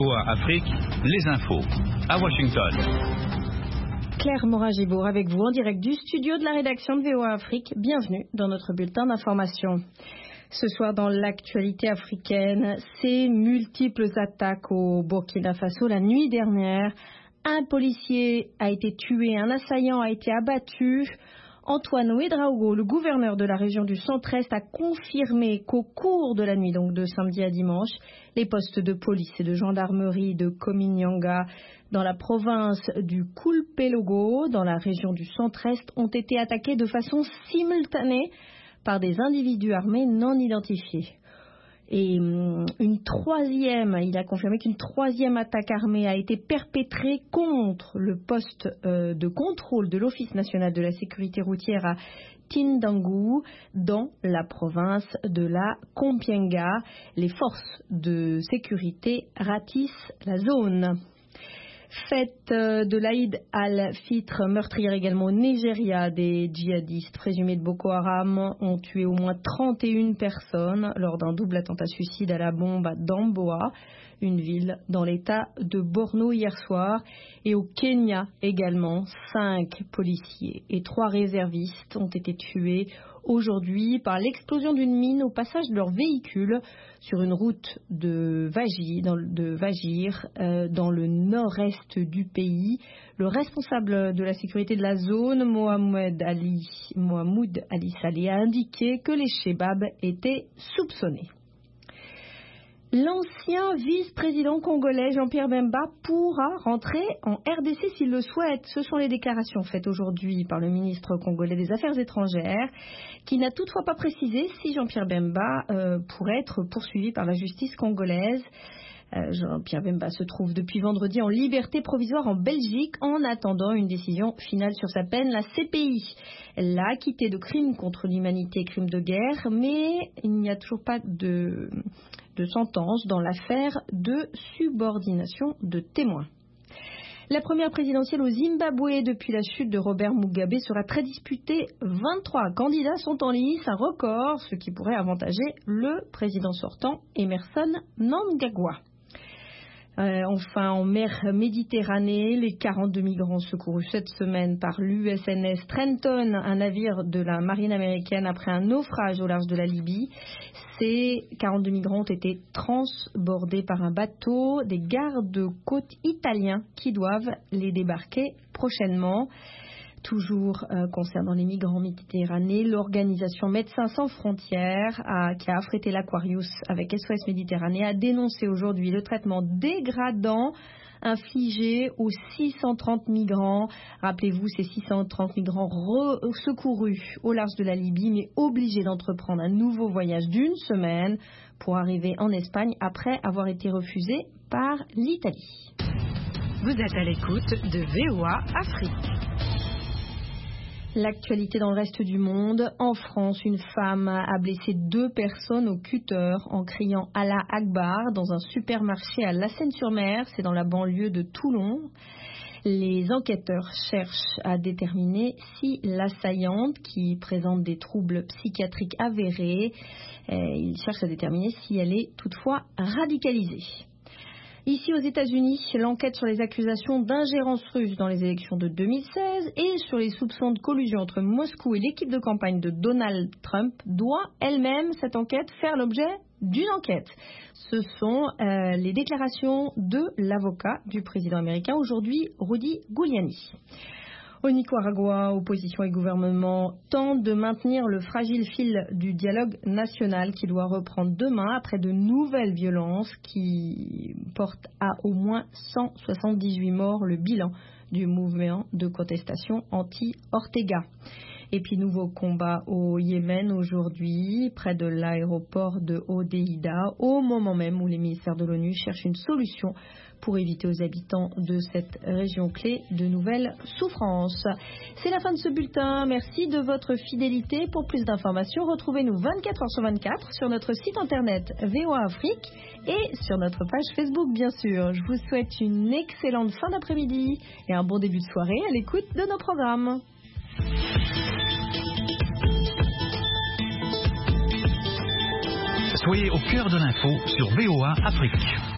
VOA Afrique, les infos, à Washington. Claire Morin-Gibour avec vous en direct du studio de la rédaction de VOA Afrique. Bienvenue dans notre bulletin d'information. Ce soir dans l'actualité africaine, ces multiples attaques au Burkina Faso la nuit dernière. Un policier a été tué, un assaillant a été abattu. Antoine Ouédraogo, le gouverneur de la région du Centre-Est, a confirmé qu'au cours de la nuit, donc de samedi à dimanche, les postes de police et de gendarmerie de Kominyanga dans la province du Kulpelogo, dans la région du Centre-Est, ont été attaqués de façon simultanée par des individus armés non identifiés. Et il a confirmé qu'une troisième attaque armée a été perpétrée contre le poste de contrôle de l'Office national de la sécurité routière à Tindangu, dans la province de la Kompienga. Les forces de sécurité ratissent la zone. Fête de l'Aïd al-Fitr, meurtrière également au Nigeria. Des djihadistes présumés de Boko Haram ont tué au moins 31 personnes lors d'un double attentat suicide à la bombe à Damboa, une ville dans l'état de Borno hier soir. Et au Kenya également, 5 policiers et 3 réservistes ont été tués aujourd'hui par l'explosion d'une mine au passage de leur véhicule sur une route de Vagir, dans le nord-est du pays. Le responsable de la sécurité de la zone, Mohamed Ali Saleh, a indiqué que les Chebabs étaient soupçonnés. L'ancien vice-président congolais Jean-Pierre Bemba pourra rentrer en RDC s'il le souhaite. Ce sont les déclarations faites aujourd'hui par le ministre congolais des Affaires étrangères, qui n'a toutefois pas précisé si Jean-Pierre Bemba pourrait être poursuivi par la justice congolaise. Jean-Pierre Bemba se trouve depuis vendredi en liberté provisoire en Belgique en attendant une décision finale sur sa peine. La CPI l'a acquitté de crimes contre l'humanité et crimes de guerre, mais il n'y a toujours pas de sentence dans l'affaire de subordination de témoins. La première présidentielle au Zimbabwe depuis la chute de Robert Mugabe sera très disputée. 23 candidats sont en lice, un record, ce qui pourrait avantager le président sortant Emmerson Mnangagwa. Enfin, en mer Méditerranée, les 42 migrants secourus cette semaine par l'USNS Trenton, un navire de la marine américaine, après un naufrage au large de la Libye. Ces 42 migrants ont été transbordés par un bateau des gardes-côtes italiens qui doivent les débarquer prochainement. Toujours concernant les migrants en Méditerranée, l'organisation Médecins sans frontières, qui a affrété l'Aquarius avec SOS Méditerranée, a dénoncé aujourd'hui le traitement dégradant infligé aux 630 migrants. Rappelez-vous, ces 630 migrants secourus au large de la Libye, mais obligés d'entreprendre un nouveau voyage d'une semaine pour arriver en Espagne après avoir été refusés par l'Italie. Vous êtes à l'écoute de VOA Afrique. L'actualité dans le reste du monde. En France, une femme a blessé 2 personnes au cutter en criant Allah Akbar dans un supermarché à La Seyne-sur-Mer. C'est dans la banlieue de Toulon. Les enquêteurs cherchent à déterminer si l'assaillante, qui présente des troubles psychiatriques avérés, ils cherchent à déterminer si elle est toutefois radicalisée. Ici aux États-Unis, l'enquête sur les accusations d'ingérence russe dans les élections de 2016 et sur les soupçons de collusion entre Moscou et l'équipe de campagne de Donald Trump doit elle-même, cette enquête, faire l'objet d'une enquête. Ce sont les déclarations de l'avocat du président américain aujourd'hui, Rudy Giuliani. Au Nicaragua, opposition et gouvernement tentent de maintenir le fragile fil du dialogue national qui doit reprendre demain après de nouvelles violences qui portent à au moins 178 morts le bilan du mouvement de contestation anti-Ortega. Et puis nouveau combat au Yémen aujourd'hui, près de l'aéroport de Hodeïda, au moment même où les ministères de l'ONU cherchent une solution pour éviter aux habitants de cette région clé de nouvelles souffrances. C'est la fin de ce bulletin. Merci de votre fidélité. Pour plus d'informations, retrouvez-nous 24 heures sur 24 sur notre site internet VOA Afrique et sur notre page Facebook, bien sûr. Je vous souhaite une excellente fin d'après-midi et un bon début de soirée à l'écoute de nos programmes. Soyez au cœur de l'info sur VOA Afrique.